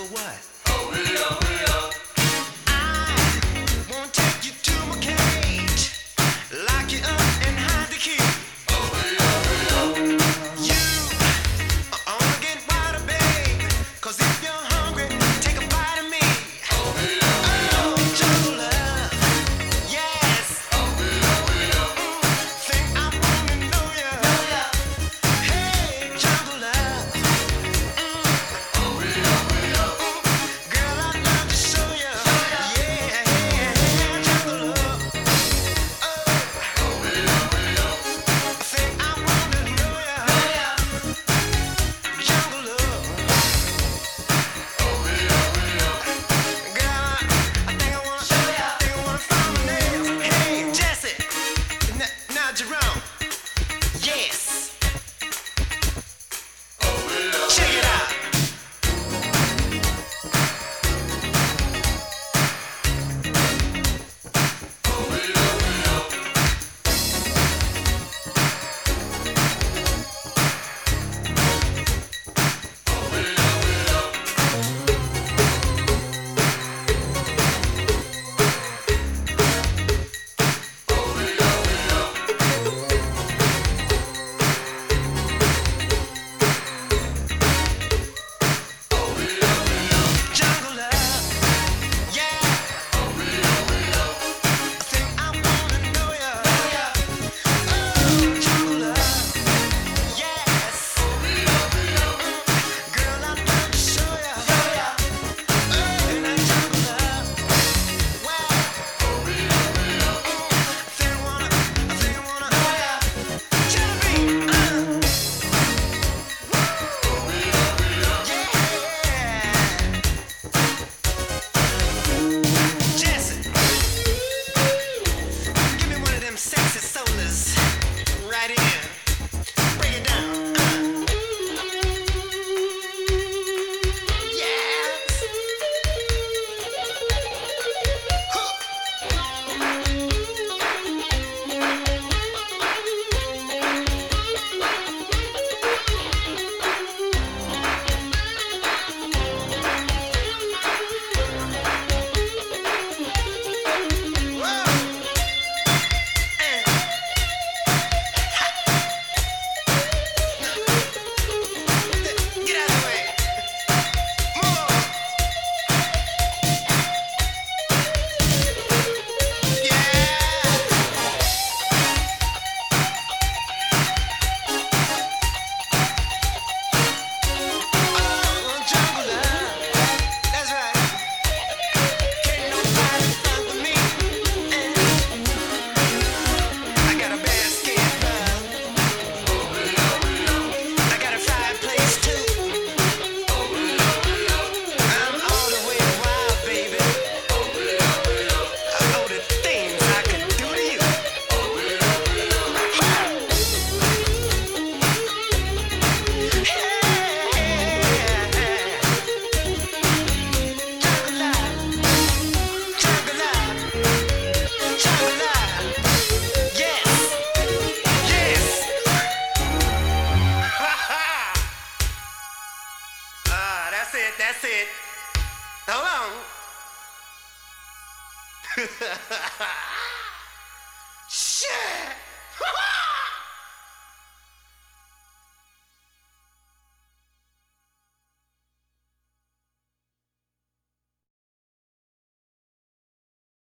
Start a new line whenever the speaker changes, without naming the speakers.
what?
Oh, we are.
I won't take you to my cage, lock you up and hide the key.
Oh, we are.
You are gonna get wider, babe. 'Cause if you're hungry, take a bite of me.
Oh, we are.
Oh, jungle love, yes.
Oh, we are.
Think I wanna know ya. Hey, jungle love,
Oh, we are.
girl, I'd love to show ya. Yeah, jungle love.
Oh, we are.
Think I wanna know ya. Jungle love.
Oh, we are.
Girl, I think I wanna find my name. Hey, Jesse. Now Jerome. Yes.
Oh, we are.
Check it out.
Oh, we are.
Jungle love. Yeah. I think I wanna know ya. Oh, jungle love. Yes. Girl, I'd love to show ya. Oh, that jungle love. Wow. I think I wanna know ya. Jeremy. Yeah. Jesse. Give me one of them sexy solas. Right in. Break it down. Yes. Whoa. Get out of the way. Move. Yeah. Oh, jungle love. That's right. Can't nobody fuck with me. I got a basket love. I got a fireplace too. I'm all the way wild, baby. Oh, the things I can do to you. Jungle love, jungle love, jungle love. Yes, yes. That's it. Hold on. Shit.